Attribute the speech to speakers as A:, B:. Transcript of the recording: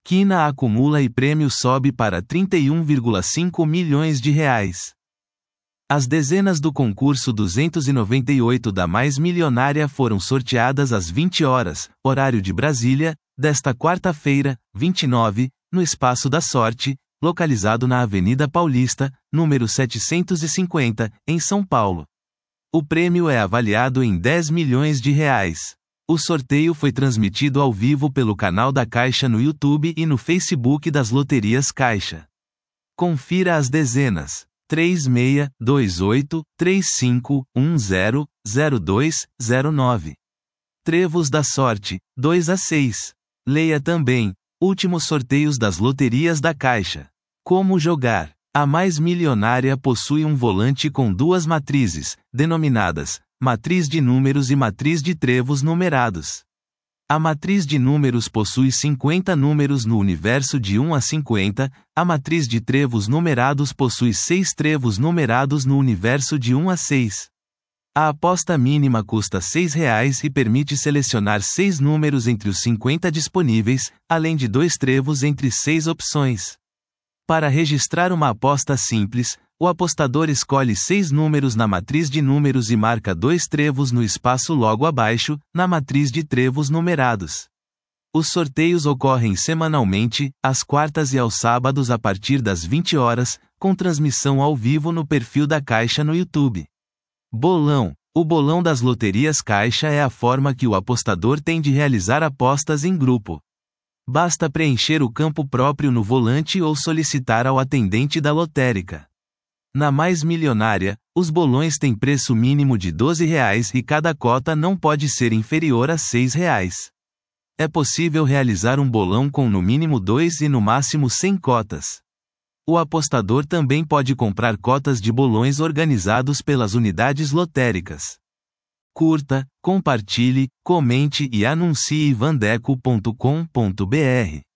A: Quina acumula e prêmio sobe para 31,5 milhões de reais. As dezenas do concurso 298 da Mais Milionária foram sorteadas às 20 horas, horário de Brasília, desta quarta-feira, 29, no Espaço da Sorte, localizado na Avenida Paulista, número 750, em São Paulo. O prêmio é avaliado em 10 milhões de reais. O sorteio foi transmitido ao vivo pelo canal da Caixa no YouTube e no Facebook das Loterias Caixa. Confira as dezenas: 36, 28, 35, 10, 02, 09. Trevos da Sorte, 2 a 6. Leia também: Últimos sorteios das Loterias da Caixa. Como jogar? A Mais Milionária possui um volante com duas matrizes, denominadas matriz de números e matriz de trevos numerados. A matriz de números possui 50 números no universo de 1 a 50, a matriz de trevos numerados possui 6 trevos numerados no universo de 1 a 6. A aposta mínima custa R$ 6 e permite selecionar 6 números entre os 50 disponíveis, além de 2 trevos entre 6 opções. Para registrar uma aposta simples, o apostador escolhe 6 números na matriz de números e marca 2 trevos no espaço logo abaixo, na matriz de trevos numerados. Os sorteios ocorrem semanalmente, às quartas e aos sábados a partir das 20 horas, com transmissão ao vivo no perfil da Caixa no YouTube. Bolão. O bolão das Loterias Caixa é a forma que o apostador tem de realizar apostas em grupo. Basta preencher o campo próprio no volante ou solicitar ao atendente da lotérica. Na Mais Milionária, os bolões têm preço mínimo de R$ 12 e cada cota não pode ser inferior a R$ 6. É possível realizar um bolão com no mínimo 2 e no máximo 100 cotas. O apostador também pode comprar cotas de bolões organizados pelas unidades lotéricas. Curta, compartilhe, comente e anuncie vandeco.com.br.